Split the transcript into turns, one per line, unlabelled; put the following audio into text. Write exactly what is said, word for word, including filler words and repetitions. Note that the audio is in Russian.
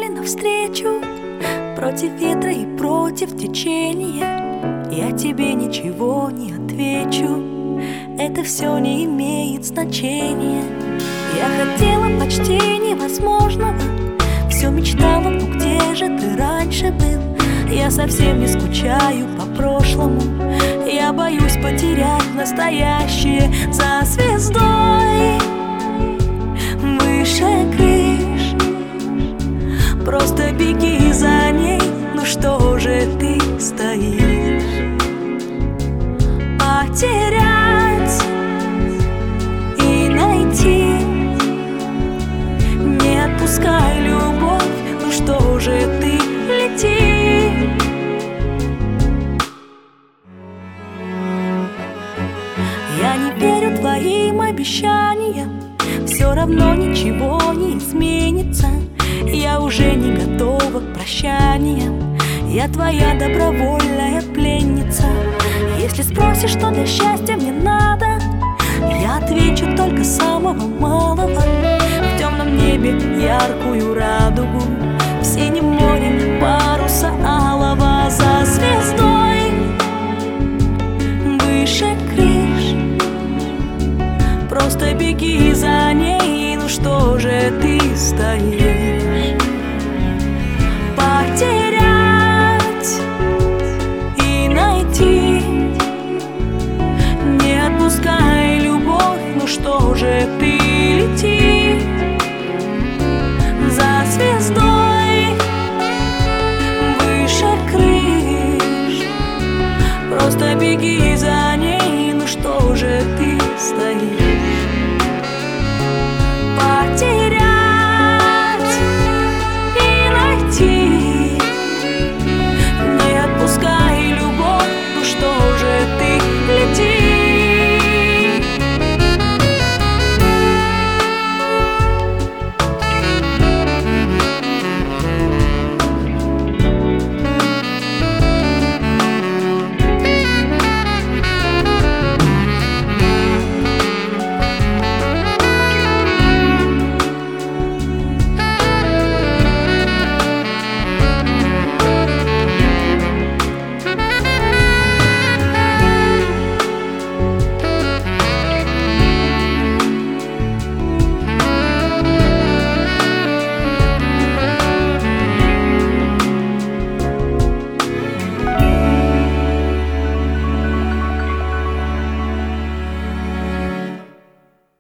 тебе навстречу, против ветра и против течения. Я тебе ничего не отвечу, это все не имеет значения. Я хотела почти невозможного, все мечтала, ну где же ты раньше был? Я совсем не скучаю по прошлому, я боюсь потерять настоящее за звездой. Выше крыш, просто беги за ней, ну что же ты стоишь? Потерять и найти, не отпускай любовь, ну что же ты лети? Я не верю твоим обещаниям, все равно ничего не изменится. Я уже не готова к прощаниям, я твоя добровольная пленница. Если спросишь, что для счастья мне надо, я отвечу только самого малого: в темном небе яркую радугу.